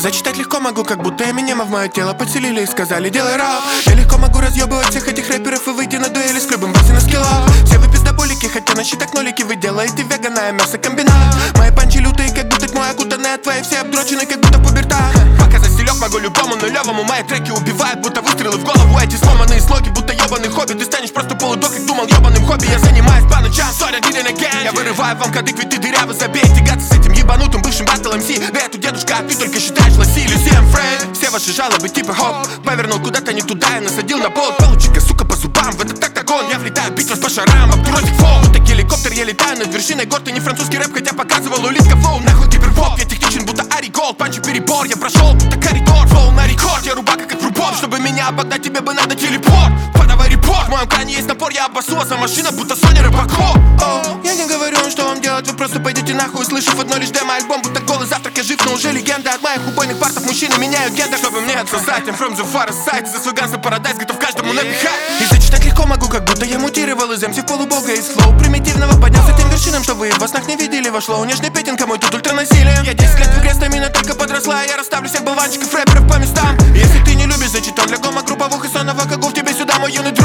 Зачитать легко могу, как будто Эминема в мое тело подселили и сказали: делай рап. Я легко могу разъебывать всех этих рэперов и выйти на дуэли с любым баси на скиллах. Все вы пиздоболики, хотя на счетах нолики. Вы делаете веганое мясокомбинат. Мои панчи лютые, как будто тьмой окутанные. Твои все обдрочены, как будто пубертат. Пока за стилек могу любому нулевому. Мои треки убивают, будто выстрелы в голову. Эти сломанные слоги, будто ебаный хобби. Ты станешь просто полудок, как думал, ебаным хобби. Я занимаюсь по ночам, sorry, I did it again. Я вырываю вам кадык, ведь ты дырявый, забей. Тягаться с этим ебанутым бывшим батл МС. Да я тут дедушка, а ты только считаешь лоси. Люсием Фрейд. Все ваши жалобы типа хоп. Повернул куда-то не туда и насадил на пол. Получи-ка, сука, по зубам. В этот октагон я влетаю, бить вас по шарам. Обдуротик фол. Вот так геликоптер, я летаю над вершиной гор. Ты не французский рэп, хотя показывал улитка флоу. Нахуй гиперпоп, я техничен, будто Ари Голд. Панчи перебор, я прошел, будто коридор. Флоу на рекорд, я рубака как рубок. Чтобы меня обогнать, тебе бы надо телепорт. Подавай репорт, в моем кране есть напор. Я обоссу вас, а машина будто Соня Рыбаков. Я не говорю, что вам делать, вы просто пойдете нахуй, услышав одно лишь демо-альбом. Будто голый завтрак, я жив, но уже легенда. От моих убойных партов мужчины меняют гендер. Чтобы мне отсосать, I'm from the far side. За свой ганс на парадайз, готов каждому напихать. И зачитать легко могу, как будто я мутировал из МС в полубога. Из флоу примитивного поднялся тем вершинам, что вы во снах не видели. Вошло нежный петинг, мой тут ультранасилие. Я 10 лет в игре, стамина только подросла. Я расставлю всех болванчиков рэперов по местам. Если ты не любишь зачитать для гома групповых и сонного, как в тебе сюда, мой юный друг.